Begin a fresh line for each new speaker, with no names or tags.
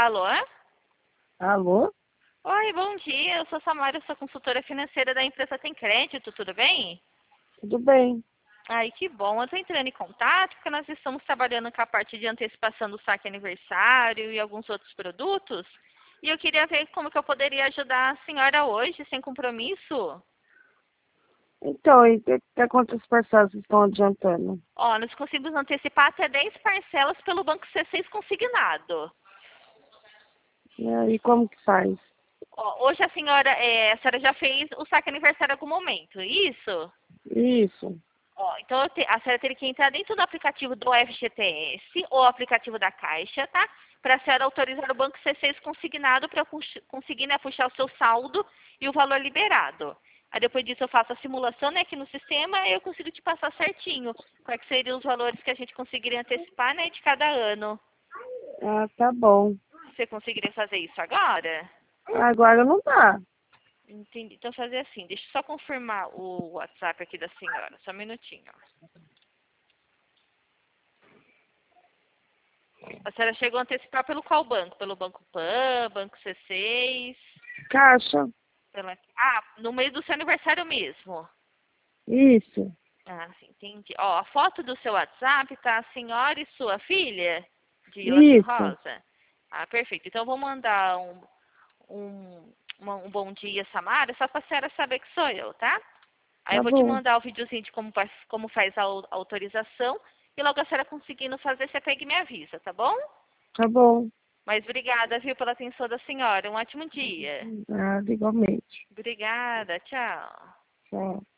Alô?
Alô?
Oi, bom dia. Eu sou Samara, eu sou consultora financeira da empresa Tem Crédito, tudo bem?
Tudo bem?
Ai, que bom. Eu estou entrando em contato porque nós estamos trabalhando com a parte de antecipação do saque aniversário e alguns outros produtos. E eu queria ver como que eu poderia ajudar a senhora hoje, sem compromisso.
Então, e quantas parcelas estão adiantando?
Ó, nós conseguimos antecipar até 10 parcelas pelo Banco C6 consignado.
E como que faz?
Ó, hoje a senhora já fez o saque aniversário em algum momento, isso?
Isso.
Ó, então a senhora teria que entrar dentro do aplicativo do FGTS ou aplicativo da Caixa, tá? Para a senhora autorizar o Banco C6 consignado para conseguir, né, puxar o seu saldo e o valor liberado. Aí depois disso eu faço a simulação, né, aqui no sistema e eu consigo te passar certinho quais que seriam os valores que a gente conseguiria antecipar, né, de cada ano.
Ah, tá bom.
Você conseguiria fazer isso agora?
Agora não dá.
Entendi. Então fazer assim, deixa eu só confirmar o WhatsApp aqui da senhora, só um minutinho. A senhora chegou a antecipar pelo qual banco? Pelo Banco Pan, Banco C6?
Caixa?
No mês do seu aniversário mesmo.
Isso.
Ah, sim, entendi. Ó, a foto do seu WhatsApp tá a senhora e sua filha, de olho
Isso.
rosa. Ah, perfeito. Então eu vou mandar um bom dia, Samara, só pra senhora saber que sou eu, tá? Aí eu
Tá
vou te
bom.
mandar o videozinho de como faz a autorização. E logo a senhora conseguindo fazer, você pega e me avisa, tá bom?
Tá bom.
Mas obrigada, viu, pela atenção da senhora. Um ótimo dia.
Ah, igualmente.
Obrigada, tchau.
Tchau.